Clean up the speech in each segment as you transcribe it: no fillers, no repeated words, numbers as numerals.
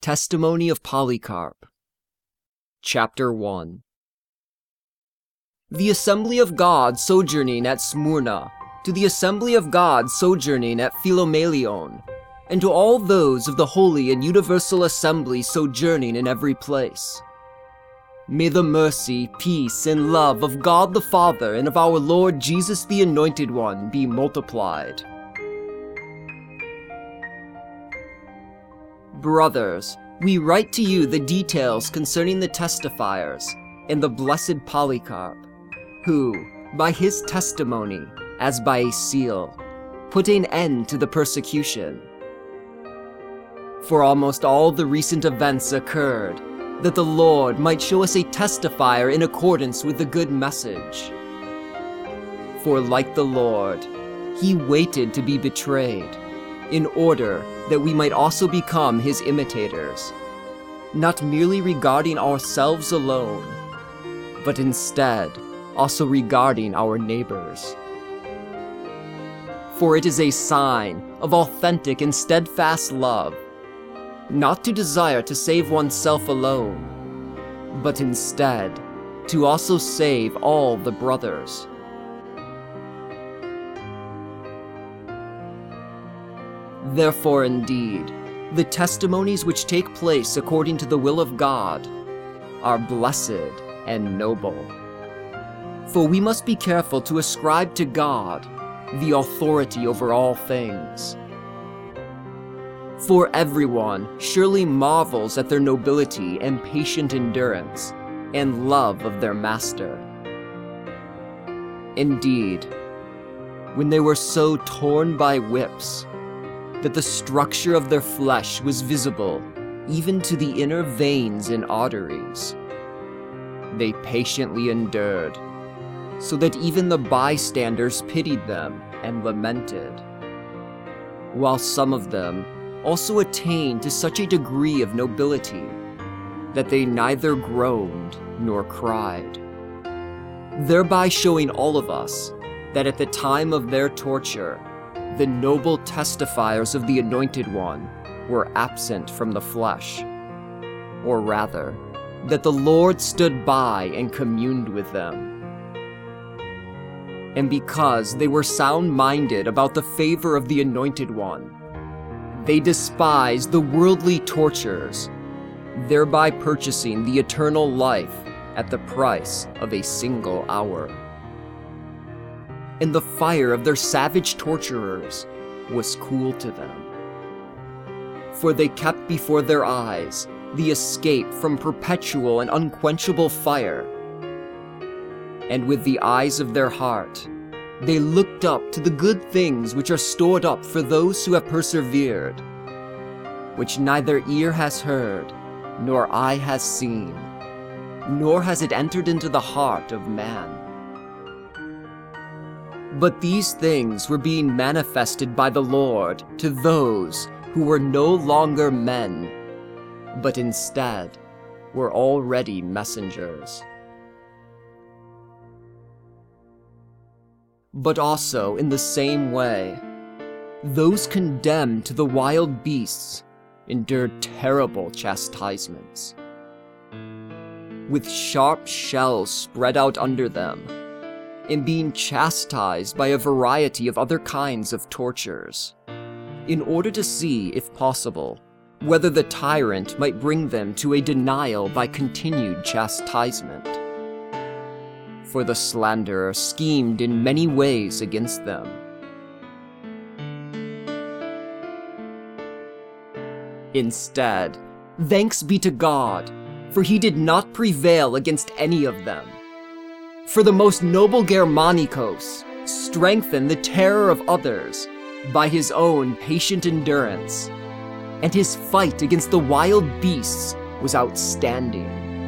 Testimony of Polycarp. Chapter 1. The assembly of God sojourning at Smyrna, to the assembly of God sojourning at Philomelion, and to all those of the holy and universal assembly sojourning in every place. May the mercy, peace, and love of God the Father and of our Lord Jesus the Anointed One be multiplied. Brothers, we write to you the details concerning the testifiers and the blessed Polycarp, who, by his testimony, as by a seal, put an end to the persecution. For almost all the recent events occurred, that the Lord might show us a testifier in accordance with the good message. For like the Lord, he waited to be betrayed, in order that we might also become his imitators, not merely regarding ourselves alone, but instead also regarding our neighbors. For it is a sign of authentic and steadfast love, not to desire to save oneself alone, but instead to also save all the brothers. Therefore, indeed, the testimonies which take place according to the will of God are blessed and noble. For we must be careful to ascribe to God the authority over all things. For everyone surely marvels at their nobility and patient endurance and love of their master. Indeed, when they were so torn by whips that the structure of their flesh was visible even to the inner veins and arteries, they patiently endured, so that even the bystanders pitied them and lamented, while some of them also attained to such a degree of nobility that they neither groaned nor cried, thereby showing all of us that at the time of their torture, the noble testifiers of the Anointed One were absent from the flesh, or rather, that the Lord stood by and communed with them. And because they were sound-minded about the favor of the Anointed One, they despised the worldly tortures, thereby purchasing the eternal life at the price of a single hour. And the fire of their savage torturers was cool to them. For they kept before their eyes the escape from perpetual and unquenchable fire. And with the eyes of their heart, they looked up to the good things which are stored up for those who have persevered, which neither ear has heard, nor eye has seen, nor has it entered into the heart of man. But these things were being manifested by the Lord to those who were no longer men, but instead were already messengers. But also in the same way, those condemned to the wild beasts endured terrible chastisements, with sharp shells spread out under them, and being chastised by a variety of other kinds of tortures, in order to see, if possible, whether the tyrant might bring them to a denial by continued chastisement. For the slanderer schemed in many ways against them. Instead, thanks be to God, for he did not prevail against any of them. For the most noble Germanicus strengthened the terror of others by his own patient endurance, and his fight against the wild beasts was outstanding.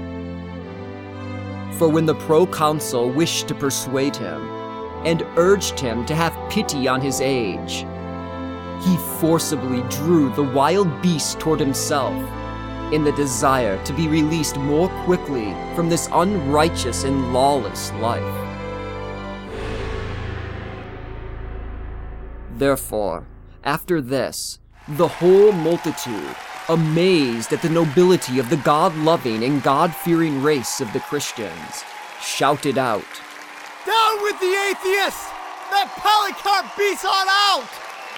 For when the proconsul wished to persuade him, and urged him to have pity on his age, he forcibly drew the wild beast toward himself, in the desire to be released more quickly from this unrighteous and lawless life. Therefore, after this, the whole multitude, amazed at the nobility of the God-loving and God-fearing race of the Christians, shouted out, "Down with the atheists! Let Polycarp be sought out!"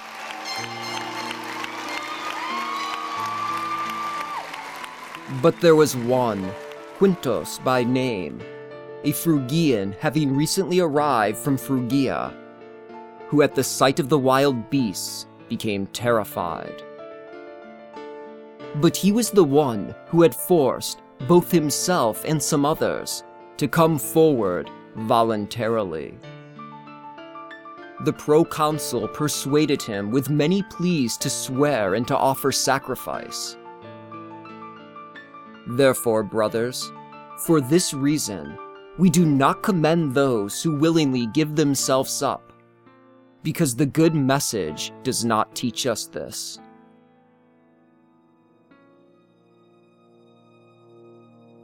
But there was one, Quintus by name, a Phrygian having recently arrived from Phrygia, who at the sight of the wild beasts became terrified. But he was the one who had forced both himself and some others to come forward voluntarily. The proconsul persuaded him with many pleas to swear and to offer sacrifice. Therefore, brothers, for this reason, we do not commend those who willingly give themselves up, because the good message does not teach us this.